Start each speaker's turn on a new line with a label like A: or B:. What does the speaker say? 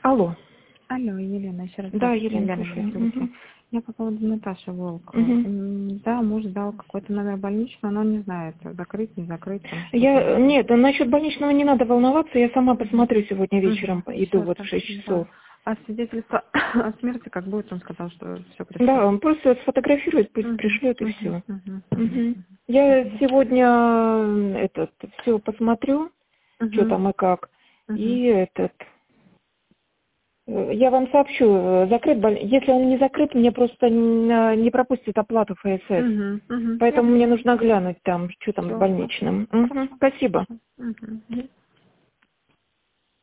A: Алло.
B: Алло, Елена, еще раз.
A: Да, Елена, слушаю.
B: Я по поводу Наташи Волк. Да, муж дал какой-то номер больничного, но он не знает, закрыть, не закрыть.
A: Нет, насчет больничного не надо волноваться, я сама посмотрю сегодня вечером, иду вот в 6 часов.
B: А свидетельство о смерти как будет, он сказал, что все пришло?
A: Да, он просто сфотографирует, пусть пришлет и все. Я сегодня все посмотрю, что там и как, и я вам сообщу, если он не закрыт, мне просто не пропустит оплату ФСС. Поэтому мне нужно глянуть там, что там с больничным. Спасибо.